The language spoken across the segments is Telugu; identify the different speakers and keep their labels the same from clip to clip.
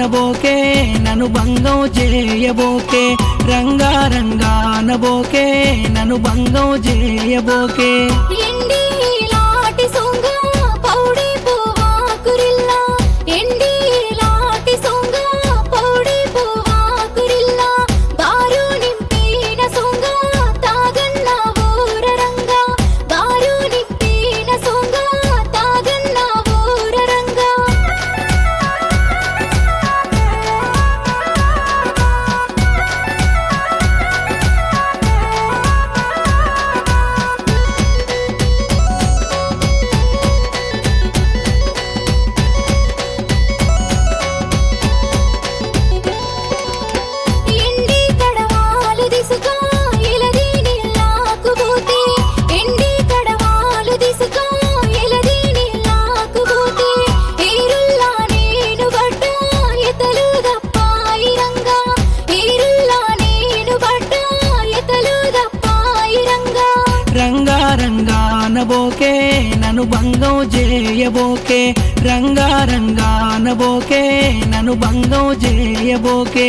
Speaker 1: అనబోకే నన్ను భంగం చేయబోకే రంగా రంగా అనబోకే నన్ను భంగం చేయబోకే
Speaker 2: ఎండి లాటి సొంగ పౌడి పువ్వా కురిల్లా ఎండి లాటి సొంగ పౌడి పువ్వా కురిల్లా బారు నింపిన సొంగ తాగన్న ఊర రంగా బారు నింపిన సొంగ తాగన్న ఊర రంగా ఎండి కడవాలు దిసుగా ఇలదీని లాకుబోతే ఎండి కడవాలు దిసుగా ఇలదీని లాకుబోతే ఏరుల్లా నేను బట్ట ఎతలు దప్పాయి రంగా ఏరుల్లా నేను బట్ట ఎతలు దప్పాయి రంగా
Speaker 1: రంగా రంగా అనబోకే నన్ను భంగం చేయబోకే రంగా రంగా అనబోకే నన్ను భంగం చేయబోకే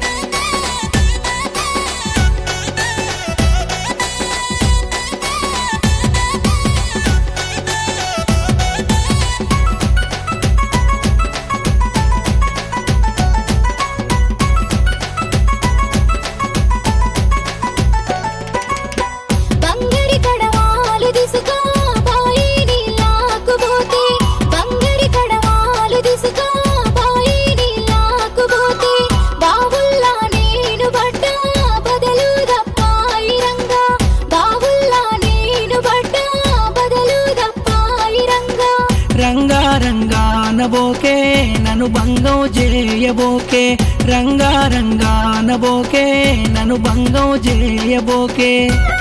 Speaker 2: బంగారి కడవాలు దిసుగా బాయిని లాకుబోతే బంగారి కడవాలు దిసుగా బాయిని లాకుబోతే బావుల్లా నేను బట్ట బదలు దప్పాయి రంగా బావుల్లా నేను బట్ట బదలు దప్పాయి రంగా
Speaker 1: రంగా రంగా అనబోకే నన్ను భంగం చేయబోకే రంగా రంగా అనబోకే నన్ను భంగం చేయబోకే